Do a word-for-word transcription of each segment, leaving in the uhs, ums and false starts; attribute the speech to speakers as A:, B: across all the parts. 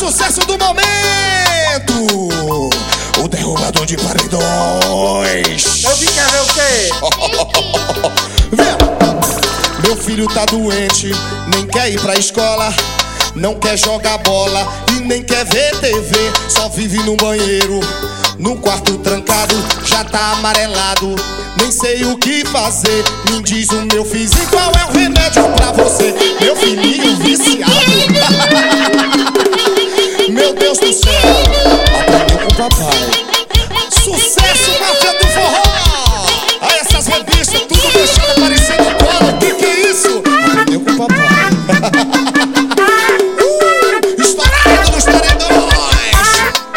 A: sucesso do momento, o derrubador de paredões.
B: Eu vim quer ver o quê?
A: Vê. Meu filho tá doente, nem quer ir pra escola, não quer jogar bola e nem quer ver T V. Só vive no banheiro, no quarto trancado, já tá amarelado, nem sei o que fazer. Me diz o meu filhinho, qual é o remédio pra você? Meu filhinho viciado. Meu Deus do céu, aprendeu com o papai. Sucesso, máfia do forró. A essas revistas, tudo deixando parecendo cola. Que que é isso? Aprendeu com o papai. uh, Estourado nos paredões.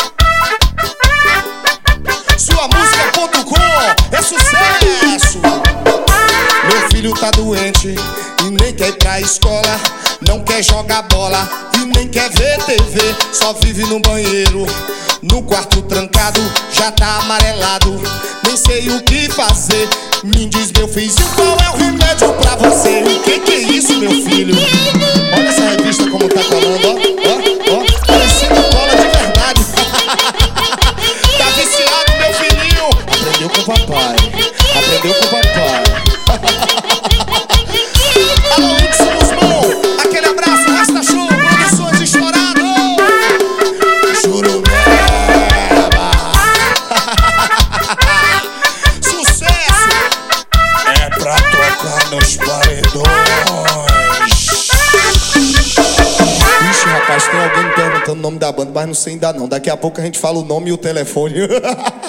A: Sua música ponto com é sucesso. Meu filho tá doente e nem quer ir pra escola, não quer jogar bola e nem quer ver T V. Só vive no banheiro, no quarto trancado, já tá amarelado, nem sei o que fazer. Me diz, meu filhinho, qual é o remédio pra você? O que que é isso, meu filho? Olha essa revista como tá colando, ó, ó, ó, parecendo cola de verdade. Tá viciado, meu filhinho. Aprendeu com o papai, aprendeu com o papai. Alô, Wilson Guzmão, aquele abraço, Rasta Show, produções estourado. Churumeba. Sucesso é pra tocar nos paredões. Ixi, rapaz, tem alguém me perguntando o nome da banda, mas não sei ainda não. Daqui a pouco a gente fala o nome e o telefone.